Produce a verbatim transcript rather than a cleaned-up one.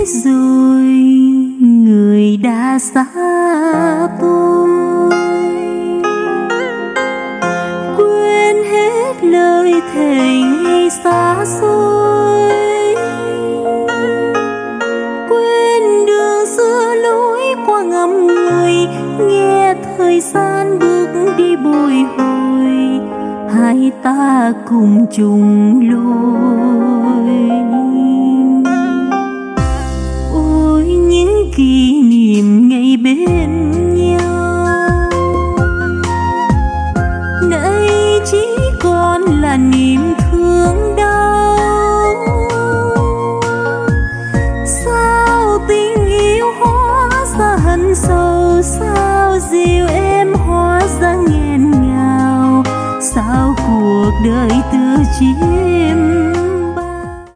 rồi người đã xa tôi, quên hết lời thề ngày xa xôi, quên đường xưa lối qua ngắm người, nghe thời gian bước đi bồi hồi, hai ta cùng chung lối. Ôi những kỷ niệm ngày bên nhau, nay chỉ còn là niềm thương đau. Sao tình yêu hóa ra hận sâu, sao dịu em hóa ra nghẹn ngào, sao cuộc đời từ chia